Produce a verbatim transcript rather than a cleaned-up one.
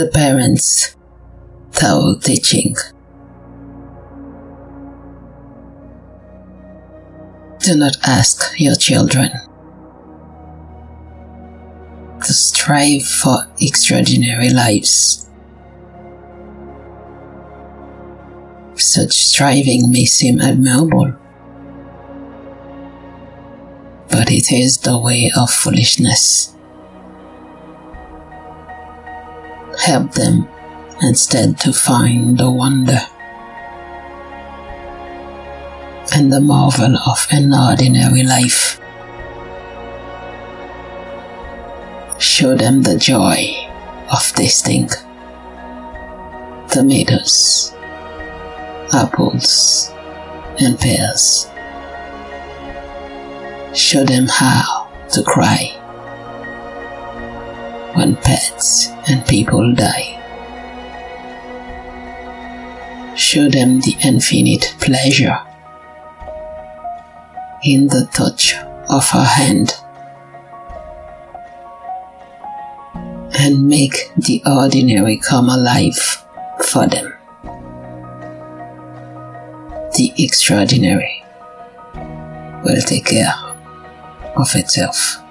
the parents' Tao Te Ching. Do not ask your children to strive for extraordinary lives. Such striving may seem admirable, but it is the way of foolishness. Help them instead to find the wonder and the marvel of an ordinary life. Show them the joy of tasting tomatoes, apples, and pears. Show them how to cry when pets and people die. Show them the infinite pleasure in the touch of her hand, and make the ordinary come alive for them. The extraordinary will take care of itself.